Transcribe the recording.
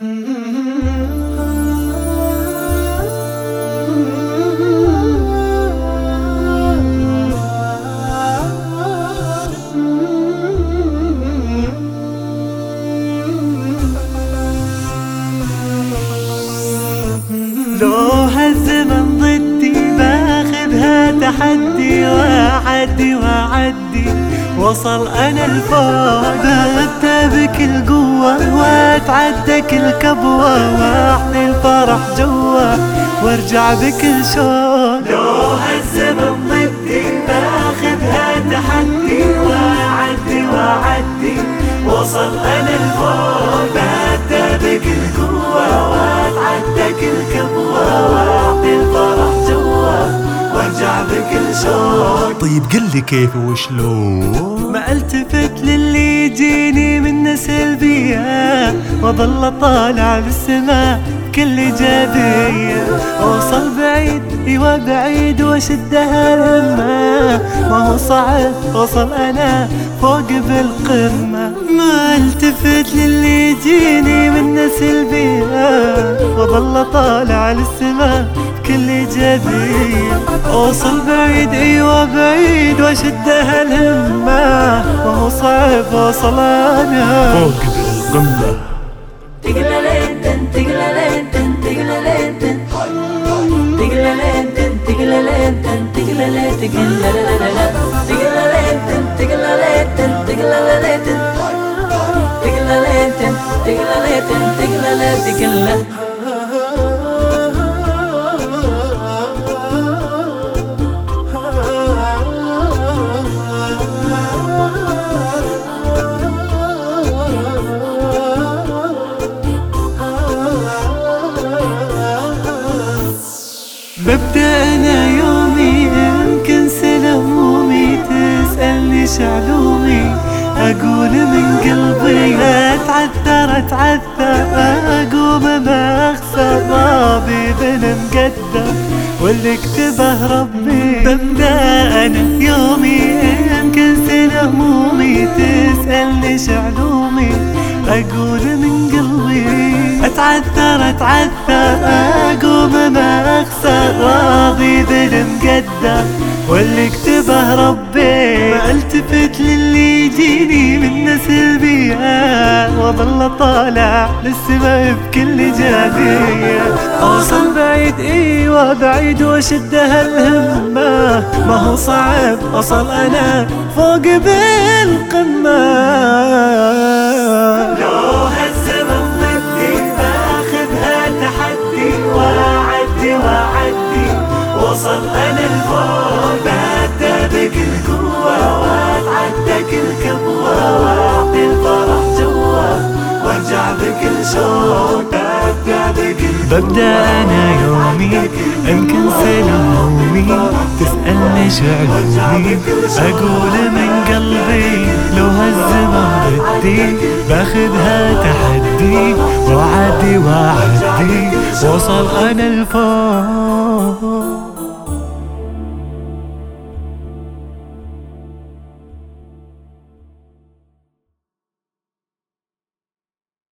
لو هالزمن ضدي باخذها تحدي وأعدي وصل أنا الفوق ببدأ بكل قوة وأتعدى كل كبوة وأحمي الفرح جوا وارجع بكل شوق. لو هالزمن ضدي باخذها تحدي وأعدي وصل أنا الفوق ببدأ بكل قوة وأتعدى كل كبوة وأحمي الفرح جوا وارجع بكل شوق. طيب قلي كيف وشلون؟ ما التفت للي يجيني من سلبية وظل طالع بالسماء كل إيجابية. أوصل بعيد ايوه بعيد واشدها الهمة ما هو صعب أوصل أنا فوق بالقمة. ما التفت للي يجيني من سلبية وظل طالع للسماء كل إيجابية. أوصل بعيد ايوه بعيد واشدها الهمة ما هو صعب أوصل أنا فوق بالقمة. ببدأ أنا يومي يمكن سنة همومي تسألني شعلومي أقول من قلبي أتعثر أقوم ما أخسر رابي بالمقدر واللي كتبه ربي. ببدأ أنا يومي يمكن سنة همومي تسألني شعلومي أقول من قلبي أتعثر أقوم ما أخسر راضي بالمقدر واللي كتبه ربي. ما التفت للي يجيني من سلبية وظل طالع للسما بكل إيجابية. أوصل بعيد ايوه بعيد واشدها الهمة ما هو صعب أوصل أنا فوق بالقمة. لو هالزمن ضدي باخذها تحدي وأعدي وصل أنا الفوق ببدأ بكل قوة وأتعدى كل كبوة وأعطي الفرح جوا وارجع بكل شوق. ببدأ أنا يومي يمكن سنة همومي تسألني شعلومي أقول من قلبي لو هالزمن ضدي باخذها تحدي وأعدي وصل أنا الفوق.